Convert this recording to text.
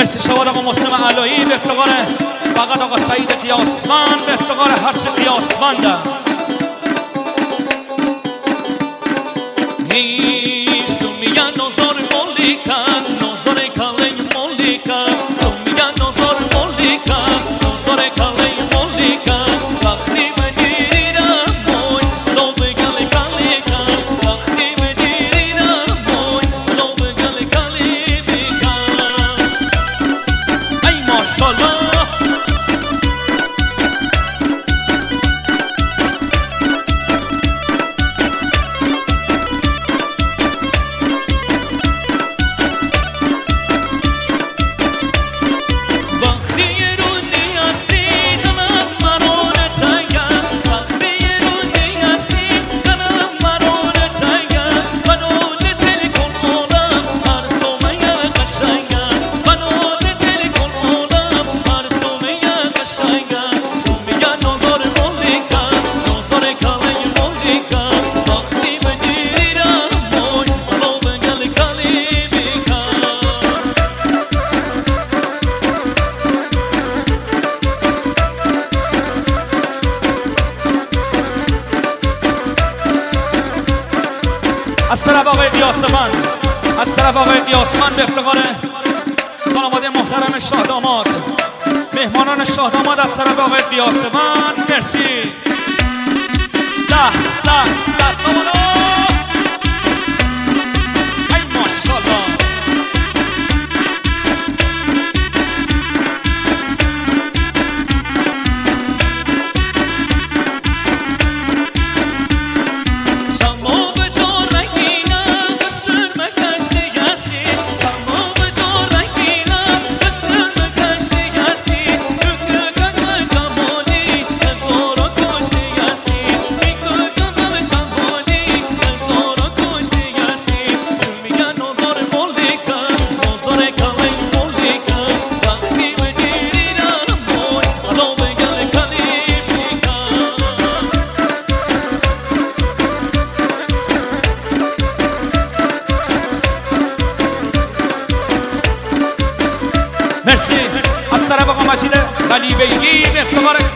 مرسی شواد آقا مسلم علایی به افتقار فقط آقا سعید قیاسفند به افتقار هرچه قیاسفنده سومیا نظر ملیکا نظر کالی ملیکا سومیا نظر ملیکا نظر کالی ملیکا وقتی می‌دیدم موی لب گل کالیکا وقتی می‌دیدم موی لب گل کالیکا ای ماشاءالله از طرف آقای قیاسفند از طرف آقای قیاسفند به افتقار خانواده محترم شاه داماد مهمانان شاه داماد از طرف آقای قیاسفند مرسی دست آمانا ای ماشاءالله مرسی از طرف آقا مجید خلیبیگی به افتقار